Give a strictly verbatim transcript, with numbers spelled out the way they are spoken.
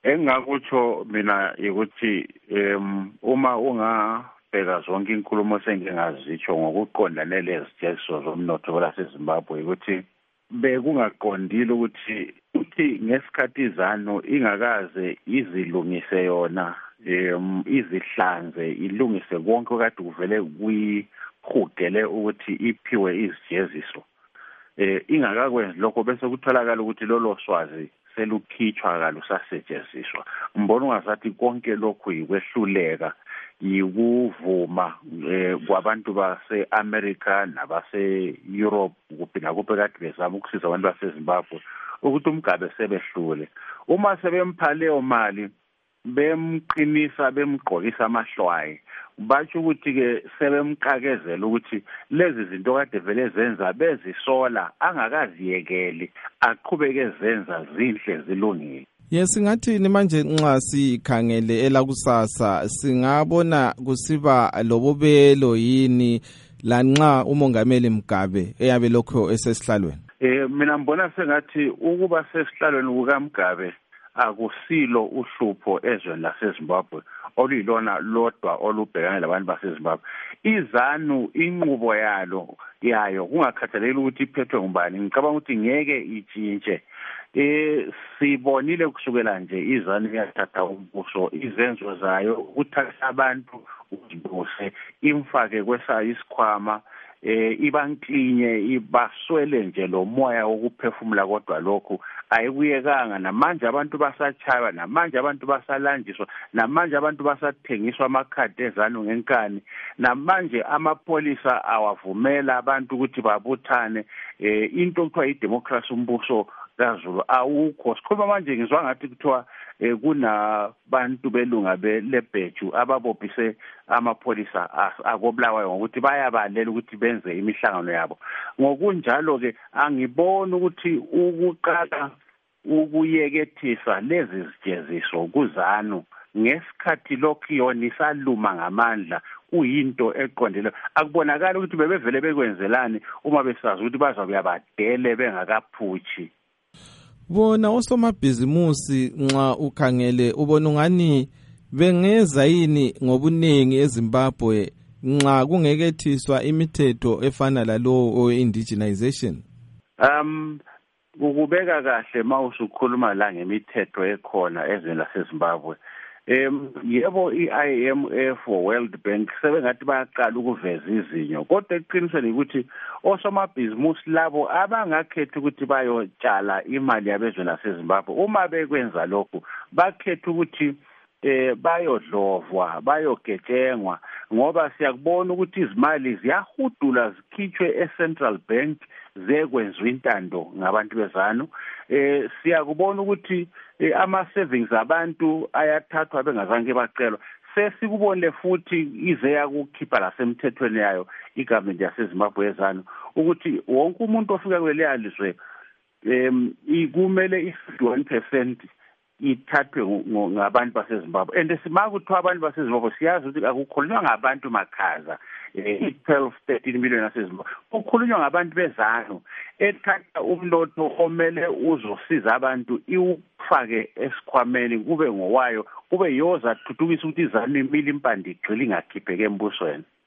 Engakutsho mina ukuthi em uma ungabheka zonke inkulumo sengingazitsho ngokuqondane lezijeziso zomnotho laseZimbabwe ukuthi bekungaqondile ukuthi uthi ngesikhathi izanu ingakaze izilungise yona em izihlanze ilungise konke okade kuvele kuyihugele ukuthi iphiwe izijeziso eh ingakakwenzi lokho bese kutholakala ukuthi lolo swazi selukhitshwa kalusasetshenziswa. Mbona ungazathi konke lokhu yikwehluleka yikuvuma kwabantu base-America nabase-Europe kuphinda kuphe kade bezama ukusiza abantu baseZimbabwe ukuthi umgabe sebehlule. Uma sebempha leyo mali bemqinisa bemgqokisa amahlwayi batsho ukuthi ke sebemqakezela ukuthi lezi zinto kade vele zenza bezisola angakaziyekeli aqhubeke zenza zinhle zilungile. Yes, ngathini manje nxa sikhangele elakusasa singabona kusiba lobubelo yini lanxa umongameli Mugabe eyabe lokho esesihlalweni? Eh mina ngibona sengathi ukuba sesihlalweni kukaMugabe akusilo uhlupho ezweni laseZimbabwe oluyilona lodwa olubhekana labantu baseZimbabwe. Izanu inqubo yalo yayo kungakhathalekile ukuthi iphethwe ngubani, ngicabanga ukuthi ngeke itshintshe. Eh sibonile kusukela nje izanu yathatha umbuso izenzo zayo ukuthatha abantu uzibuse imfake kwesayo isikhwama eh ibanklinye ibaswele nje lo moya wokuphefumula kodwa lokho ayikuyekanga namanje abantu basachaywa namanje abantu basalanjiswa namanje abantu basathengiswa amakhadi ezanu ngenkani namanje amapholisa awavumela abantu ukuthi babuthane eh into okuthiwa idemocracy umbuso kaZulu awukho. Sikhuluma manje ngizwa ngathi kuthiwa kunabantu belunga lebheju ababophise amapholisa akobulawayo ngokuthi bayabalela ukuthi benze imihlangano yabo. Ngokunjalo ke angiboni ukuthi ukuqala ukuyekethisa lezi zijeziso kuzanu ngesikhathi lokho yona isaluma ngamandla kuyinto eqondile. Akubonakala ukuthi bebevele bekwenzelani uma besazi ukuthi bazabuya badele bengakaphuthi. Bona osomabhizimusi nxa ukhangele ubona ungani bengeza yini ngobuningi eZimbabwe nxa kungekethiswa imithetho efana lalo o-indigenization? Um ukubeka kahle mawusukhuluma la ngemithetho ekhona ezweni laseZimbabwe. Em yebo i-I M F World Bank sebengathi bayaqala ukuveza izinyo kodwa eqinisweni ukuthi osomabhizimusi labo abangakhetha ukuthi bayotshala imali yabezweni laseZimbabwe uma bekwenza lokho bakhetha ukuthi eh bayodlovwa bayogetshengwa ngoba siyakubona ukuthi izimali ziyahudula zikhitshwe eCentral Bank zekwenzwa intando ngabantu bezanu. Eh siyakubona ukuthi ama savings abantu ayathathwa bengazange bacelwa. Sesikubonile futhi ize yakukhipha lasemthethweni yayo igovernment yaseZimbabwe yezanu ukuthi wonke umuntu ofika kweleya lizwe em ikumele i-fifty-one percent ithathwe ngabantu baseZimbabwe. And simakuthiwa abantu baseZimbabwe siyazi ukuthi akukhulunywa ngabantu makhaza twelve thirteen million yaseZimbabwe. Kukhulunywa ngabantu bezanu ethatha umnotho omele uzosiza abantu iwufake esikhwameni kube ngowayo kube yoza thuthukisa ukuthi izanu imili impande igxile ingakhipheke embusweni.